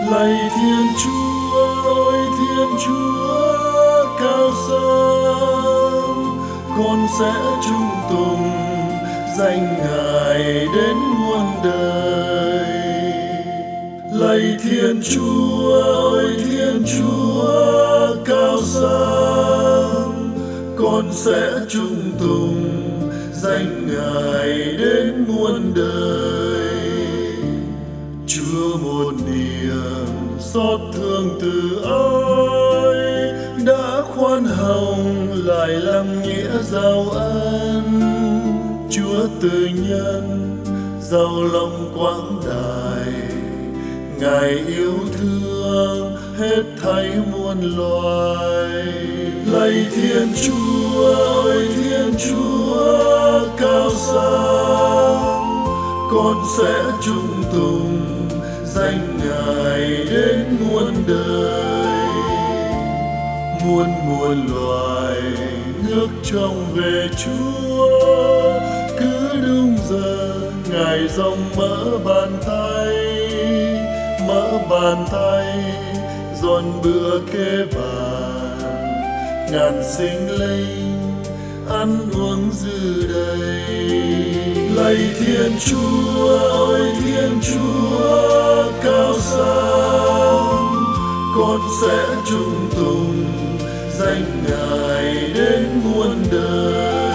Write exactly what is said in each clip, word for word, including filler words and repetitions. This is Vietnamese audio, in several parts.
Lạy Thiên Chúa ơi Thiên Chúa cao sang, con sẽ trung tùng danh Ngài đến muôn đời. Lạy Thiên Chúa ơi Thiên Chúa cao sang, con sẽ trung tùng danh Ngài đến muôn đời. Chúa một niềm xót thương từ ái, đã khoan hồng lại lặng nghĩa giàu ân. Chúa từ nhân giàu lòng quảng đại, Ngài yêu thương hết thảy muôn loài. Lạy Thiên Chúa ơi Thiên Chúa cao sang, con sẽ trung tùng danh Ngài đến muôn đời. Muôn muôn loài ngước trông về Chúa, cứ đúng giờ Ngài rộng mở bàn tay, mở bàn tay dọn bữa kế bàn. Ngàn sinh linh ăn uống dư đầy. Lạy Thiên Chúa ơi Thiên Chúa cao sang, con sẽ trung tùng danh Ngài đến muôn đời.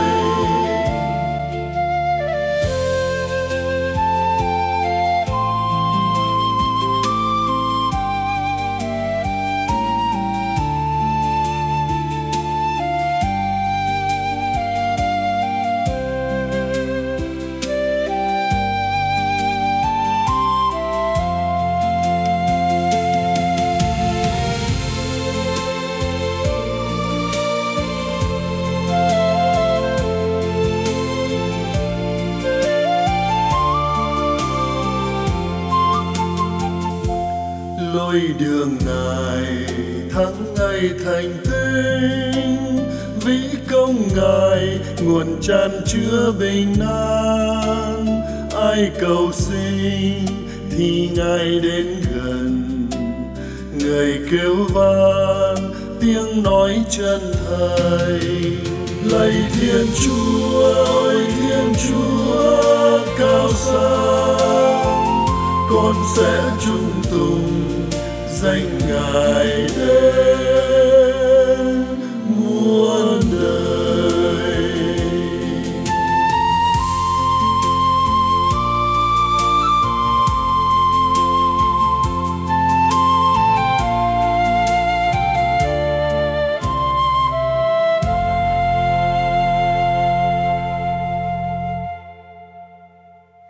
Lối đường Ngài thắng ngày thành tinh, vĩ công Ngài nguồn tràn chứa bình an. Ai cầu xin thì Ngài đến gần, người kêu van tiếng nói chân thành. Lạy Thiên Chúa ơi Thiên Chúa cao sang, con sẽ trung tùng danh Ngài đến